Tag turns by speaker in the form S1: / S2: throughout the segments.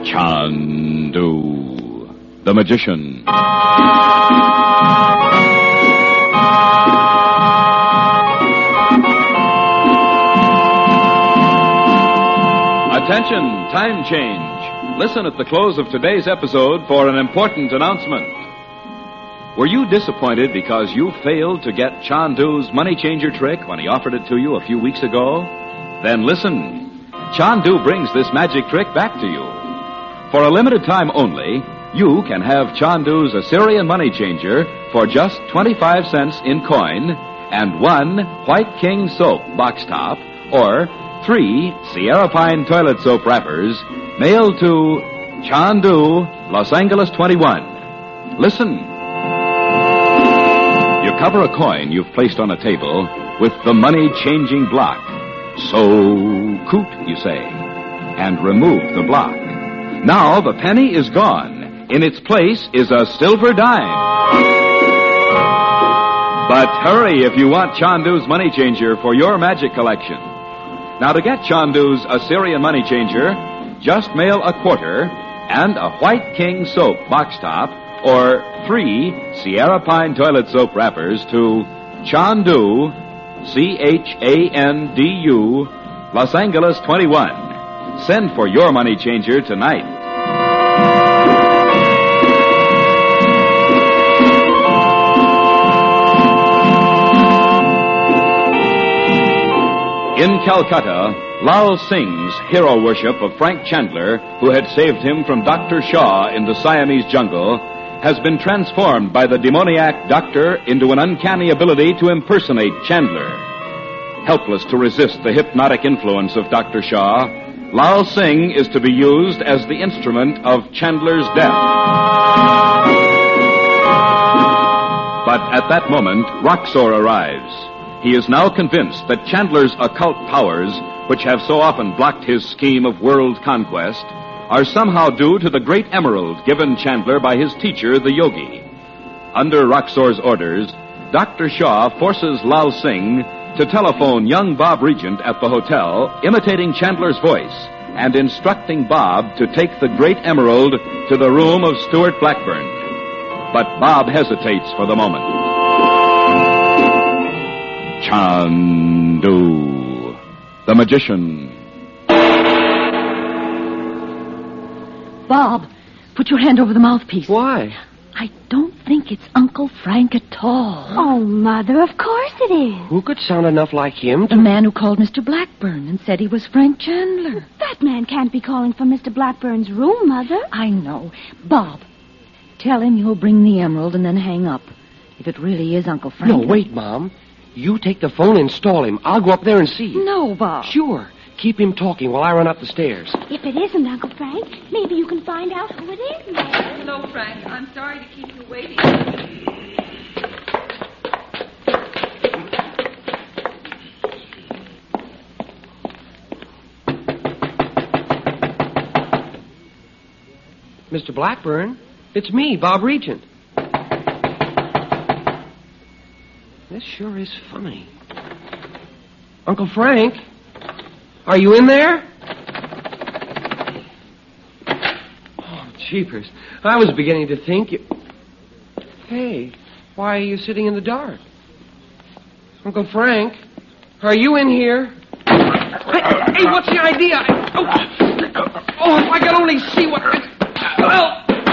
S1: Chandu, the magician. Attention, time change. Listen at the close of today's episode for an important announcement. Were you disappointed because you failed to get Chandu's money changer trick when he offered it to you a few weeks ago? Then listen. Chandu brings this magic trick back to you. For a limited time only, you can have Chandu's Assyrian money changer for just 25 cents in coin and 1 White King soap box top or 3 Sierra Pine toilet soap wrappers mailed to Chandu, Los Angeles 21. Listen. You cover a coin you've placed on a table with the money-changing block. So coot, you say, and remove the block. Now the penny is gone. In its place is a silver dime. But hurry if you want Chandu's money changer for your magic collection. Now to get Chandu's Assyrian money changer, just mail a quarter and a White King soap box top or 3 Sierra Pine toilet soap wrappers to Chandu, Chandu, Los Angeles 21. Send for your money changer tonight. In Calcutta, Lal Singh's hero worship of Frank Chandler, who had saved him from Dr. Shaw in the Siamese jungle, has been transformed by the demoniac doctor into an uncanny ability to impersonate Chandler. Helpless to resist the hypnotic influence of Dr. Shaw, Lal Singh is to be used as the instrument of Chandler's death. But at that moment, Roxor arrives. He is now convinced that Chandler's occult powers, which have so often blocked his scheme of world conquest, are somehow due to the great emerald given Chandler by his teacher, the yogi. Under Roxor's orders, Dr. Shaw forces Lal Singh to telephone young Bob Regent at the hotel, imitating Chandler's voice, and instructing Bob to take the great emerald to the room of Stuart Blackburn. But Bob hesitates for the moment. Chandu, the magician.
S2: Bob, put your hand over the mouthpiece.
S3: Why?
S2: I don't think it's Uncle Frank at all.
S4: Oh, Mother, of course it is.
S3: Who could sound enough like him to...
S2: The man who called Mr. Blackburn and said he was Frank Chandler.
S4: That man can't be calling from Mr. Blackburn's room, Mother.
S2: I know. Bob, tell him you'll bring the emerald and then hang up. If it really is Uncle Frank...
S3: No, wait, Mom. You take the phone and stall him. I'll go up there and see.
S2: No, Bob.
S3: Sure. Keep him talking while I run up the stairs.
S4: If it isn't Uncle Frank, maybe you can find out who it is, Mother.
S5: Hello, Frank. I'm sorry to keep you waiting.
S3: Mr. Blackburn, it's me, Bob Regent. This sure is funny. Uncle Frank, are you in there? Oh, jeepers. I was beginning to think you... Hey, why are you sitting in the dark? Uncle Frank, are you in here? Hey, what's the idea? Oh, if I could only see what... Well...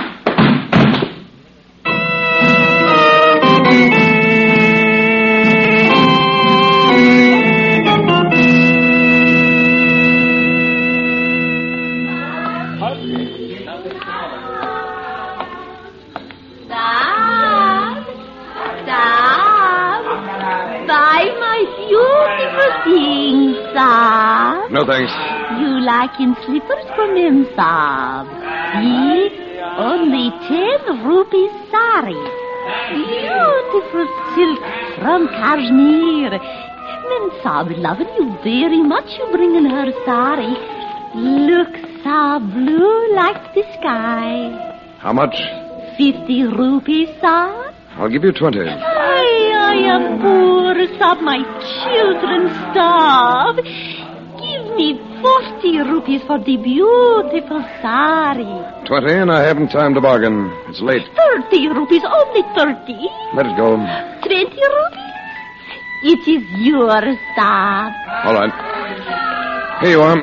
S1: No, thanks.
S4: You like in slippers from him, Saab? See? Only 10 rupees sari. Beautiful silk from Kashmir. Then Saab loving you very much. You bringing her sari. Look, Saab, blue like the sky.
S1: How much?
S4: 50 rupees, Saab.
S1: I'll give you 20.
S4: I am poor, Saab. My children starve. Give me 40 20 rupees for the beautiful sari.
S6: 20, and I haven't time to bargain. It's late.
S4: 30 rupees, only 30.
S6: Let it go.
S4: 20 rupees? It is yours, Saab.
S6: All right. Here you are.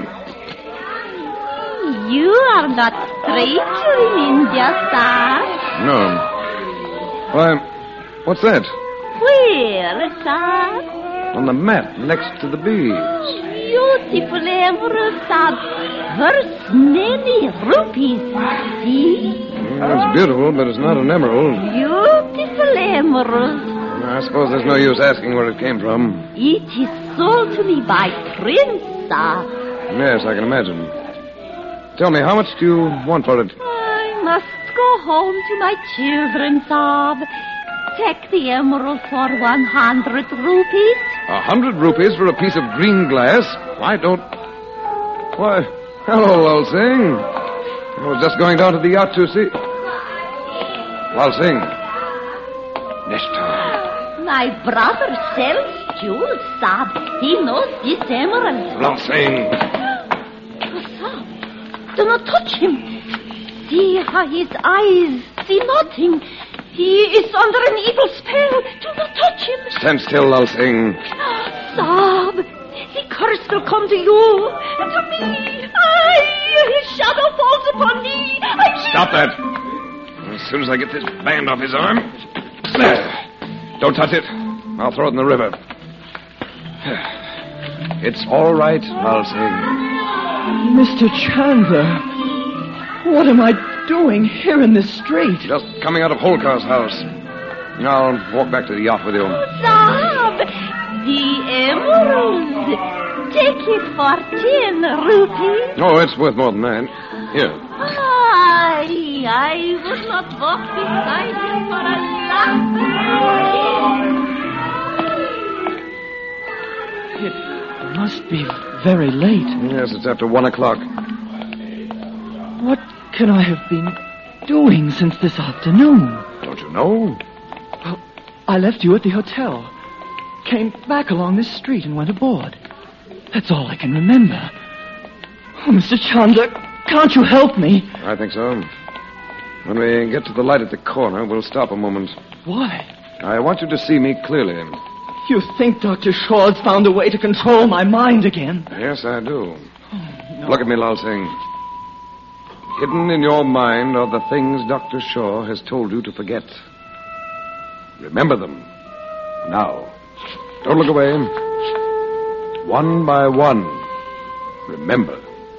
S4: You are not stranger in India, Saab.
S6: No. Why, what's that?
S4: Where, Saab?
S6: On the mat next to the bees.
S4: Beautiful emerald, Saab. Worth many rupees. See?
S6: It's beautiful, but it's not an emerald.
S4: Beautiful emerald.
S6: I suppose there's no use asking where it came from.
S4: It is sold to me by Prince, Saab.
S6: Yes, I can imagine. Tell me, how much do you want for it?
S4: I must go home to my children, Saab. Take the emerald for 100 rupees.
S6: 100 rupees for a piece of green glass? I don't... Why, hello, Lal Singh. I was just going down to the yacht to see... Lal Singh. Nishta.
S4: My brother sells jewels, Saab. He knows this emerald.
S6: Lal Singh.
S4: Oh, Saab, do not touch him. See how his eyes see nothing. He is under an evil spell. Do not touch him.
S6: Stand still, Lal Singh.
S4: Saab, the curse will come to you and to me. His shadow falls upon me.
S6: Stop that. As soon as I get this band off his arm. There. Don't touch it. I'll throw it in the river. It's all right, Lal Singh.
S7: Mr. Chandler, what am I doing here in this street?
S6: Just coming out of Holkar's house. I'll walk back to the yacht with you.
S4: Saab, the emerald. Take it for 10 rupees.
S6: Oh, it's worth more than that. Here.
S4: I would not walk beside him for a
S7: It must be very late.
S6: Yes, it's after 1 o'clock.
S7: What can I have been doing since this afternoon?
S6: Don't you know?
S7: Well, I left you at the hotel, came back along this street and went aboard. That's all I can remember. Oh, Mr. Chandler, can't you help me?
S6: I think so. When we get to the light at the corner, we'll stop a moment.
S7: Why?
S6: I want you to see me clearly.
S7: You think Dr. Shaw's found a way to control my mind again?
S6: Yes, I do.
S7: Oh, no.
S6: Look at me, Lal Singh. Hidden in your mind are the things Dr. Shaw has told you to forget. Remember them. Now. Don't look away. One by one. Remember.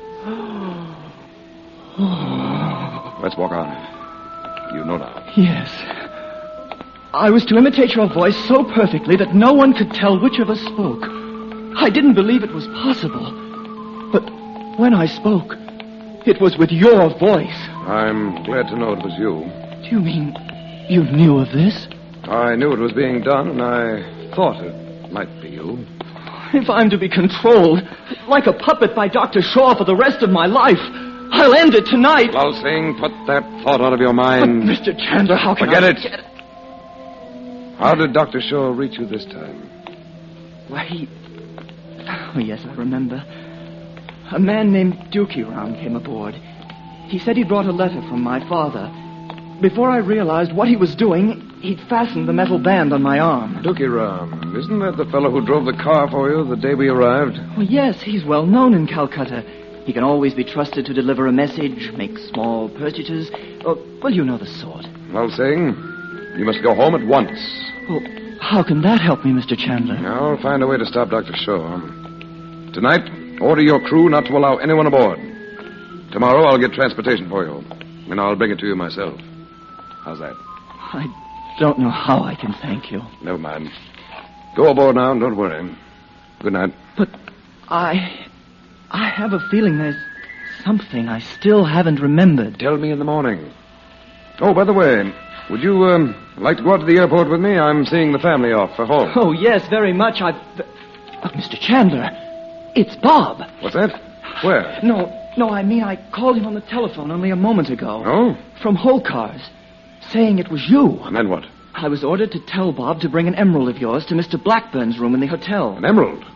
S6: Let's walk on. You know now.
S7: Yes. I was to imitate your voice so perfectly that no one could tell which of us spoke. I didn't believe it was possible. But when I spoke, it was with your voice.
S6: I'm glad to know it was you.
S7: Do you mean you knew of this?
S6: I knew it was being done, and I thought it might be you.
S7: If I'm to be controlled, like a puppet by Dr. Shaw for the rest of my life, I'll end it tonight.
S6: Lal Singh, put that thought out of your mind.
S7: But, Mr. Chandler, how can
S6: Forget
S7: I...
S6: it. How did Dr. Shaw reach you this time?
S7: Why, Oh, yes, I remember. A man named Dookie Ram came aboard. He said he brought a letter from my father. Before I realized what he was doing, he'd fastened the metal band on my arm.
S6: Dookie Ram. Isn't that the fellow who drove the car for you the day we arrived?
S7: Well, yes, he's well known in Calcutta. He can always be trusted to deliver a message, make small purchases. Well, you know the sort.
S6: Lal Singh, you must go home at once.
S7: Well, how can that help me, Mr. Chandler?
S6: I'll find a way to stop Dr. Shaw. Tonight, order your crew not to allow anyone aboard. Tomorrow, I'll get transportation for you, and I'll bring it to you myself. How's that?
S7: I don't know how I can thank you.
S6: Never mind. Go aboard now and don't worry. Good night.
S7: But I have a feeling there's something I still haven't remembered.
S6: Tell me in the morning. Oh, by the way, would you like to go out to the airport with me? I'm seeing the family off for home.
S7: Oh, yes, very much. Mr. Chandler, it's Bob.
S6: What's that? Where?
S7: No, I mean I called him on the telephone only a moment ago.
S6: Oh?
S7: From Holkar's, saying it was you.
S6: And then what?
S7: I was ordered to tell Bob to bring an emerald of yours to Mr. Blackburn's room in the hotel.
S6: An emerald?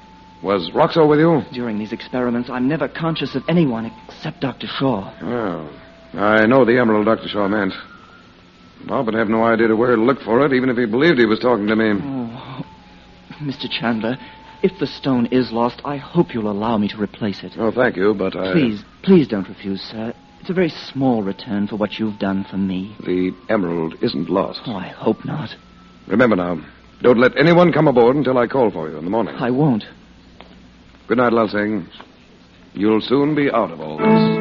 S6: Was Roxo with you?
S7: During these experiments, I'm never conscious of anyone except Dr. Shaw.
S6: Well, I know the emerald Dr. Shaw meant. Bob would have no idea to where to look for it, even if he believed he was talking to me.
S7: Oh, Mr. Chandler, if the stone is lost, I hope you'll allow me to replace it.
S6: Oh, thank you, but I...
S7: Please don't refuse, sir. It's a very small return for what you've done for me.
S6: The emerald isn't lost.
S7: Oh, I hope not.
S6: Remember now, don't let anyone come aboard until I call for you in the morning.
S7: I won't.
S6: Good night, Lal Singh. You'll soon be out of all this.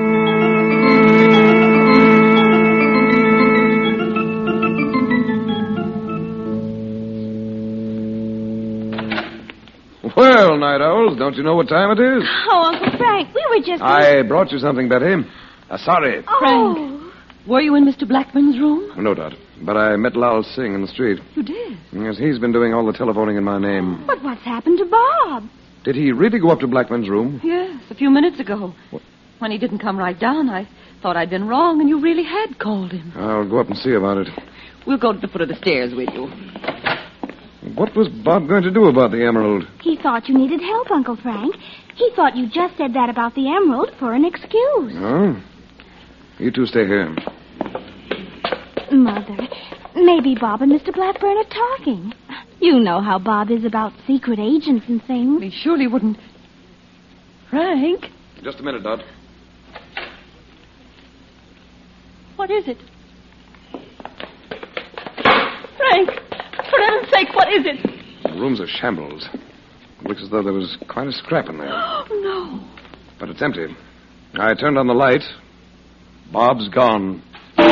S6: Well, Night Owls, don't you know what time it is?
S4: Oh, Uncle Frank, we were just...
S6: I brought you something, Betty. Sorry.
S4: Oh.
S2: Frank, were you in Mr. Blackman's room?
S6: No doubt. But I met Lal Singh in the street.
S2: You did?
S6: Yes, he's been doing all the telephoning in my name.
S4: But what's happened to Bob?
S6: Did he really go up to Blackman's room?
S2: Yes, a few minutes ago. What? When he didn't come right down, I thought I'd been wrong, and you really had called him.
S6: I'll go up and see about it.
S2: We'll go to the foot of the stairs with you.
S6: What was Bob going to do about the emerald?
S4: He thought you needed help, Uncle Frank. He thought you just said that about the emerald for an excuse.
S6: Oh? You two stay here.
S4: Mother, maybe Bob and Mr. Blackburn are talking. You know how Bob is about secret agents and things.
S2: He surely wouldn't... Frank?
S6: Just a minute, Dot.
S2: What is it? Frank, for heaven's sake, what is it?
S6: The room's a shambles. It looks as though there was quite a scrap in there.
S2: Oh, no.
S6: But it's empty. I turned on the light. Bob's gone.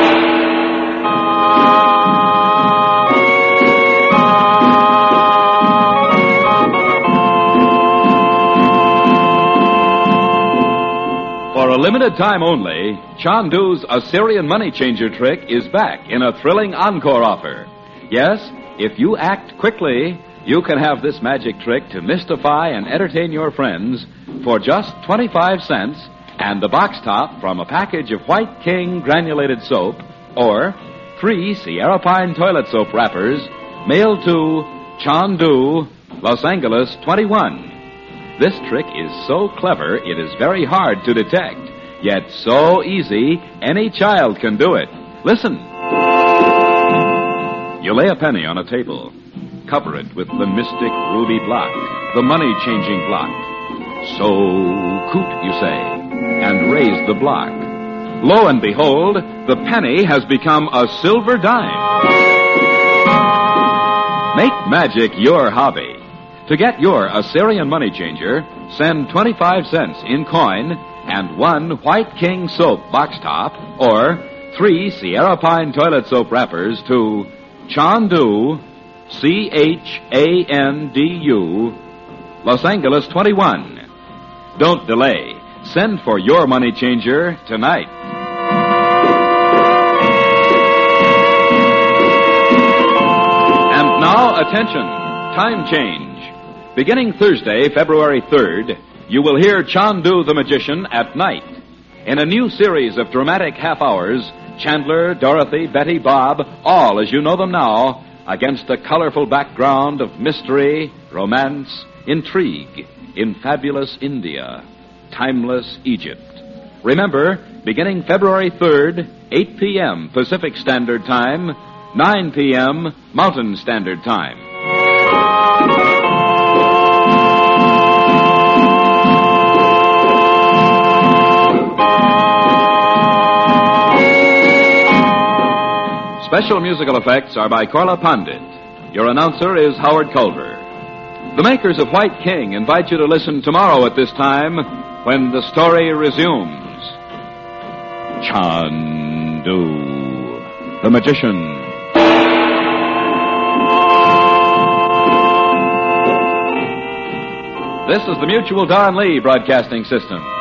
S1: For a limited time only, Chandu's Assyrian money changer trick is back in a thrilling encore offer. Yes, if you act quickly, you can have this magic trick to mystify and entertain your friends for just 25 cents and the box top from a package of White King granulated soap or 3 Sierra Pine toilet soap wrappers mailed to Chandu, Los Angeles 21. This trick is so clever, it is very hard to detect. Yet so easy, any child can do it. Listen. You lay a penny on a table. Cover it with the mystic ruby block, the money-changing block. So coot, you say, and raise the block. Lo and behold, the penny has become a silver dime. Make magic your hobby. To get your Assyrian money changer, send 25 cents in coin and 1 White King soap box top or 3 Sierra Pine toilet soap wrappers to Chandu, Chandu, Los Angeles 21. Don't delay. Send for your money changer tonight. And now, attention. Time change. Beginning Thursday, February 3rd, you will hear Chandu the Magician at night. In a new series of dramatic half-hours, Chandler, Dorothy, Betty, Bob, all as you know them now, against a colorful background of mystery, romance, intrigue in fabulous India, timeless Egypt. Remember, beginning February 3rd, 8 p.m. Pacific Standard Time, 9 p.m. Mountain Standard Time. Special musical effects are by Korla Pandit. Your announcer is Howard Culver. The makers of White King invite you to listen tomorrow at this time when the story resumes. Chandu, the Magician. This is the Mutual Don Lee Broadcasting System.